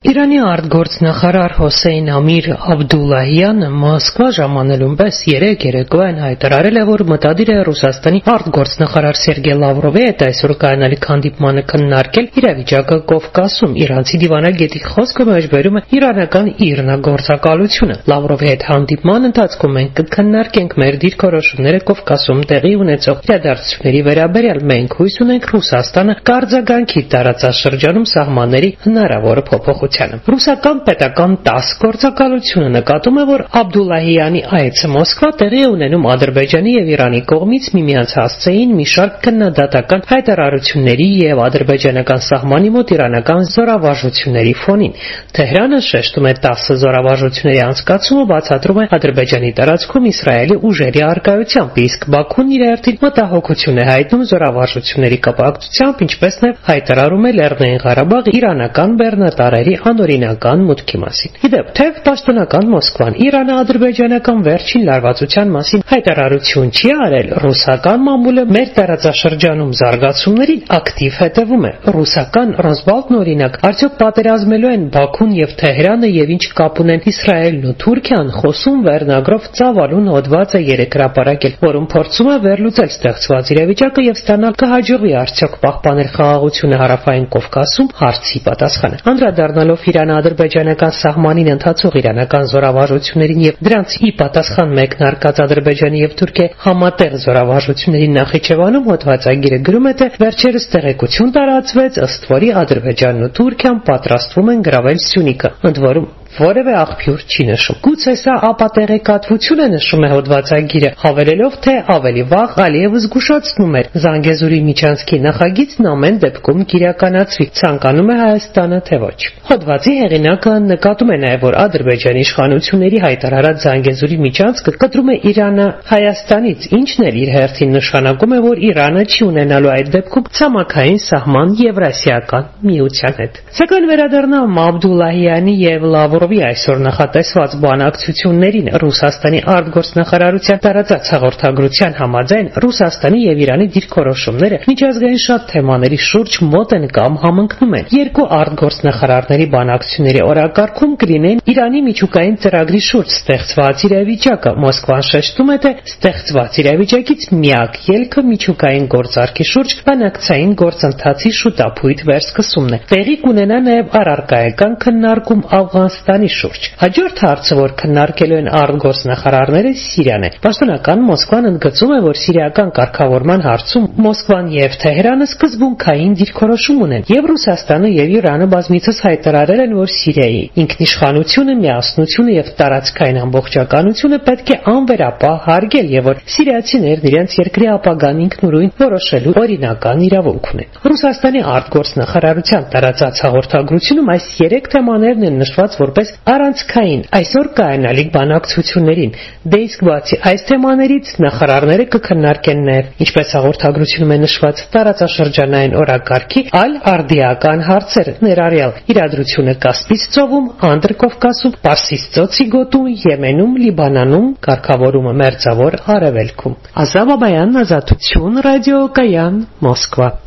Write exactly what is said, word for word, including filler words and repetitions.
Իրանի արտգործնախարար Հոսեյն Ամիր Աբդուլլահյանը Մոսկվա ժամանելուն պես երեկ երեկոյան հայտարարել է, որ մտադիր է Ռուսաստանի արտգործնախարար Սերգեյ Լավրովի հետ այսօր կայանալիք հանդիպմանը քննարկել իրավիճակը Կովկասում։ Իրանցի դիվանագետի խոսքը մեջբերում է իրանական իռնագործակալությունը։ Լավրովի հետ հանդիպման ընթացքում մենք կքննարկենք մեր դիրքորոշումները Կովկասում տեղի ունեցող իրադարձությունների վերաբերյալ։ Մենք հույս ունենք Ռուսաստանը կարձագանքի տարածաշրջանում սահմանների հնարավոր փոփոխությանը։ Ռուսական պետական տաս գործակալությունը նկատում է, որ Աբդուլլահյանի այցը Մոսկվա տեղի է ունենում Ադրբեջանի եւ Իրանի կողմից միմյանց հասցեին մի շարք քննադատական հայտարարությունների եւ ադրբեջանական սահմանի մոտ իրանական զորավարժությունների ֆոնին։ Թեհրանը շեշտում է տասը զորավարժությունների անցկացումը բացատրում է Ադրբեջանի տարածքում Իսրայելի ուժերի առկայությամբ, իսկ Բաքուն իր հերթին մտահոգություն է հայտնում զորավարժությունների կապակցությամբ, ինչպես նաեւ հայտարարում է Լեռնային Ղարաբաղ իրանական բեռնատարերի անօրինական մուտքի մասին։ Իդեպ, թեև պաշտոնական Մոսկվան Իրано-ադրբեջանական վերջին լարվածության մասին հայտարարություն չի արել, ռուսական մամուլը մեր տարածաշրջանում զարգացումներին ակտիվ հետևում է։ Ռուսական Ռոսբալտն օրինակ, արդյոք պատերազմելու են Բաքուն եւ Թեհրանը եւ ինչ կապ ունեն Իսրայելն ու Թուրքիան, խոսում վերնագրով ծավալուն հոդված է երեք հրապարակել, որում փորձում է վերլուծել ստեղծված իրավիճակը եւ ստանալ կհաջողվի արդյոք պահպանել խաղաղությունը Հարավային Կովկասում հարցի պատասխանը։ Անդրադառնալով Իրано-ադրբեջանական սահմանին ընթացող իրանական զորավարժություններին եւ դրանց ի պատասխան մեկնարկած Ադրբեջանի եւ Թուրքիայի համատեղ զորավարժությունների Նախիջևանում հոդվածագիրը գրում է, թե վերջերս տեղեկություն տարածվեց, ըստ որի Ադրբեջանն ու Թուրքիան պատրաստվում են գրավել Սյունիքը, ընդ որում որևէ աղբյուր չի նշում։ Գուցե սա ապատեղեկատվություն է, նշում է հոդվածագիրը, հավելելով, թե ավելի վաղ Ալիևը զգուշացնում էր Զանգեզուրի միջանցքի նախագիծն ամեն դեպքում կիրականացվի, ցանկանում է Հայաստանը, թե ոչ։ Հոդվածի հեղինակը նկատում է նաև, որ Ադրբեջանի իշխանությունների հայտարարած Զանգեզուրի միջանցքը կտրում է Իրանը Հայաստանից, ինչն էլ իր հերթին նշանակում է, որ Իրանը չի ունենալու այդ դեպքում ցամաքային սահման Եվրասիական միության հետ։ Սակայն վերադառնալով Աբդուլլահյանի եւ Լավրովի այսօր նախատեսված բանակցություններին, Ռուսաստանի արտգործնախարարության տարածած հաղորդագրության համաձայն Ռուսաստանի եւ Իրանի դիրքորոշումները միջազգային շատ թեմաների շուրջ մոտ են կամ համընկնում են։ Երկու արտգործնախարարների բանակցությունների օրակարգում կլինեն Իրանի միջուկային ծրագրի շուրջ ստեղծված իրավիճակը։ Մոսկվան շեշտում է, թե ստեղծված իրավիճակից միակ ելքը միջուկային գործարքի շուրջ բանակցային գործընթացի շուտապույտ վերսկսումն է։ Տեղի կունենա նաեւ առարկայական քննարկում Աֆղանստանի շուրջ։ Հաջորդ հարցը, որ քննարկելու են արտգործնախարարները, Սիրիան է։ Պաշտոնական Մոսկվան ընդգծում է, որ սիրիական կարգավորման հարցում Մոսկվան եւ Թեհրանը սկզբունքային դիրքորոշում ունեն, եւ Ռուսաստանը եւ Իրանը բազմիցս հայտարարել են, որ Սիրիայի ինքնիշխանությունը, միասնությունը եւ տարածքային ամբողջականությունը պետք է անվերապահ հարգել եւ որ սիրիացիներն իրենց երկրի ապագան ինքնուրույն որոշելու օրինական իրավունք ունեն։ Ռուսաստանի արտգործնախարարության տարածած հաղորդագրությունում այս երեք թեմաներն են նշված որպես առանցքային այսօր կայանալիք բանակցություններին։ Դե իսկ բացի այս թեմաներից նախարարները կքննարկեն նաեւ, ինչպես հաղորդագրությունում է նշված, տարածաշրջանային օրակարգի այլ արդիական հարցեր, ներառյալ իրադրությունը Կասպից ծովում, Անդրկովկասում, Պարսից ծոցի գոտում, Եմենում, Լիբանանում, կարգավորումը Մերձավոր Արևելքում։ Ազատ Բաբայան, Ազատություն, ռադիոկայան, Մոսկվա։